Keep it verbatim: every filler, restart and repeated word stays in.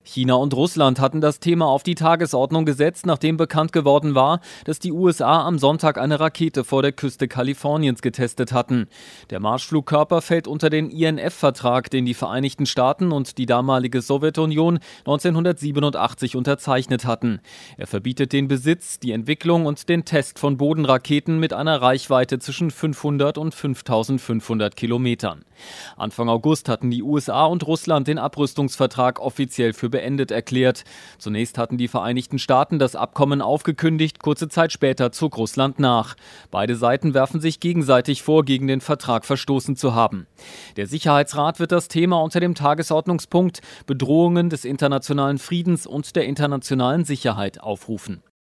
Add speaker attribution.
Speaker 1: China und Russland hatten das Thema auf die Tagesordnung gesetzt, nachdem bekannt geworden war, dass die U S A am Sonntag eine Rakete vor der Küste Kaliforniens getestet hatten. Der Marschflugkörper fällt unter den I N F-Vertrag, den die Vereinigten Staaten und die damalige Sowjetunion neunzehnhundertsiebenundachtzig unterzeichnet hatten. Er verbietet den Besitz, die Entwicklung und den Test von Bodenraketen mit einer Reichweite zwischen fünfhundert und fünftausendfünfhundert Kilometern. Anfang August hatten die U S A und Russland den Abrüstungsvertrag offiziell für beendet erklärt. Zunächst hatten die Vereinigten Staaten das Abkommen aufgekündigt, kurze Zeit später zog Russland nach. Beide Seiten werfen sich gegenseitig vor, gegen den Vertrag verstoßen zu haben. Der Sicherheitsrat wird das Thema unter dem Tagesordnungspunkt Bedrohungen des internationalen Friedens und der internationalen Sicherheit aufrufen.